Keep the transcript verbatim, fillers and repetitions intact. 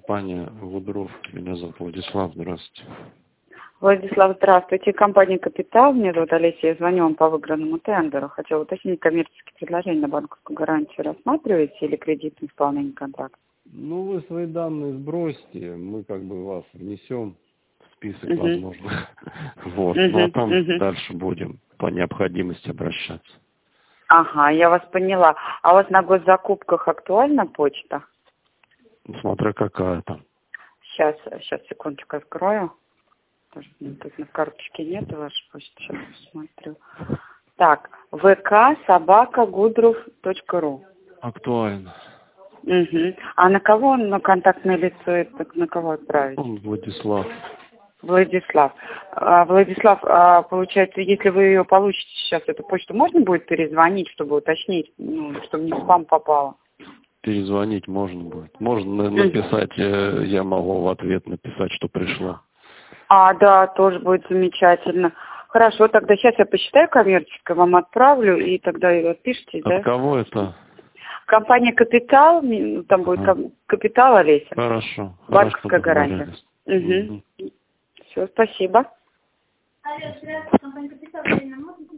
компания Гудров. Меня зовут Владислав. Здравствуйте. Владислав, здравствуйте. Компания «Капитал». Меня зовут Олеся. Я звоню вам по выигранному тендеру. Хотела уточнить, коммерческие предложения на банковскую гарантию рассматриваете или кредитное исполнение контракта? Ну, вы свои данные сбросьте, мы как бы вас внесем в список Угу. возможных. Вот. Угу. Ну, а там Угу. дальше будем по необходимости обращаться. Ага, я вас поняла. А у вас на госзакупках актуальна почта? Смотря какая там. Сейчас, сейчас, секундочку, открою. Даже, ну, тут на карточке нет вашей почты. Сейчас посмотрю. Так, вк собака гудров точка ру. Актуально. Угу. А на кого, на контактное лицо, это на кого отправить? Он Владислав. Владислав. А, Владислав, а, получается, если вы ее получите сейчас, эту почту, можно будет перезвонить, чтобы уточнить, ну, чтобы не в спам попало? Перезвонить можно будет. Можно написать, э, я могу в ответ написать, что пришло. А, да, тоже будет замечательно. Хорошо, тогда сейчас я посчитаю коммерческое, вам отправлю, и тогда и отпишите, От да? кого это? Компания «Капитал», м, там будет Ага. «Капитал», Олеся. Хорошо. Банковская Хорошо гарантия. договорились. Угу. Угу. Все, спасибо.